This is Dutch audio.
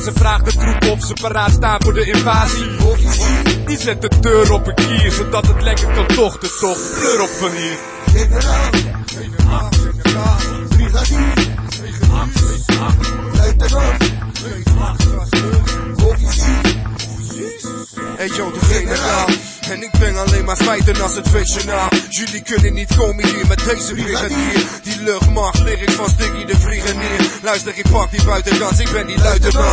Ze vraagt de troep of ze paraat staan voor de invasie. Die zet de deur op een kier, zodat het lekker kan tochten. Toch, pleur op van hier. Generaal, brigadier, luitenant, officier. Hey yo, de generaal. En ik breng alleen maar feiten als het weesjournaal. Jullie kunnen niet komen hier met deze brigadier. Die luchtmacht, lyrics van Stiggy de Vliegenier. Luister, ik pak die buitenkant, ik ben die luitenant.